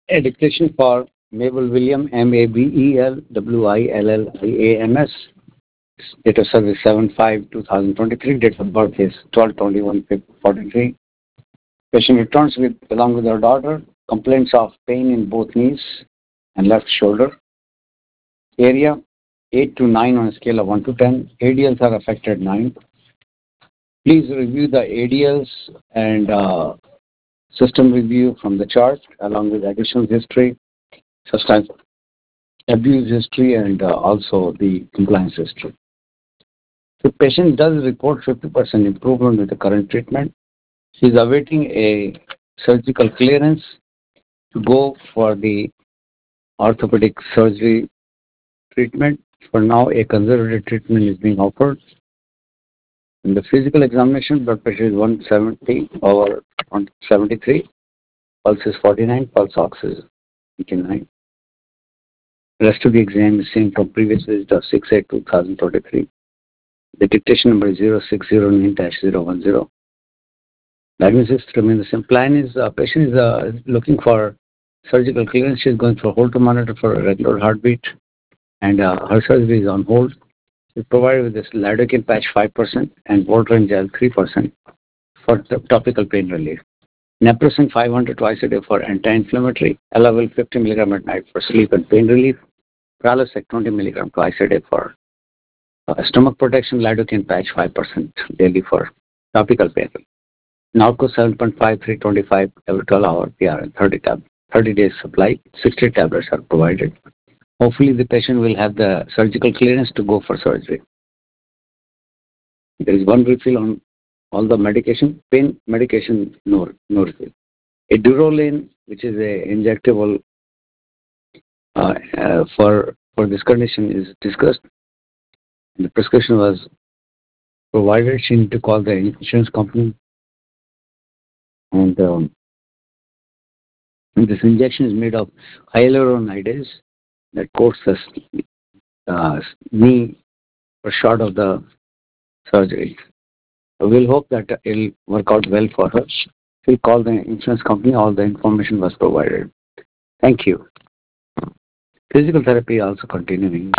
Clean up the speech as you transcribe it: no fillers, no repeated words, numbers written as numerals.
A declaration for Mabel William, Mabelwilliams. Date of service 7/5/2023. Date of birth is 12/21/43. Patient returns with along with her daughter. Complaints of pain in both knees and left shoulder. Area 8 to 9 on a scale of 1 to 10. ADLs are affected 9. Please review the ADLs and system review from the chart along with additional history, substance abuse history, and also the compliance history. The patient does report 50% improvement with the current treatment. She is awaiting a surgical clearance to go for the orthopedic surgery treatment. For now, a conservative treatment is being offered. In the physical examination, blood pressure is 170 over 173, pulse is 49, pulse ox is 89. Rest of the exam is same from previous visit of 6/8/2023. The dictation number is 0609-010. Diagnosis remains the same. Plan is patient is looking for surgical clearance. She is going for Holter monitor for a regular heartbeat, and her surgery is on hold. She is provided with this lidocaine patch 5% and Voltaren gel 3% for topical pain relief. Naproxen 500 twice a day for anti-inflammatory. Elavil 50 mg at night for sleep and pain relief. Pralosec 20 mg twice a day for stomach protection. Lidocaine patch 5% daily for topical pain relief. Narco 7.5, 325 every 12 hours PRN, 30 days supply, 60 tablets are provided. Hopefully the patient will have the surgical clearance to go for surgery. There is one refill on all the medication, pain medication, no refill. A Durolane, which is a injectable for this condition is discussed. The prescription was provided. She need to call the insurance company. And this injection is made of hyaluronidase that coats the knee or short of the surgery. We'll hope that it will work out well for her. We'll call the insurance company. All the information was provided. Thank you. Physical therapy also continuing.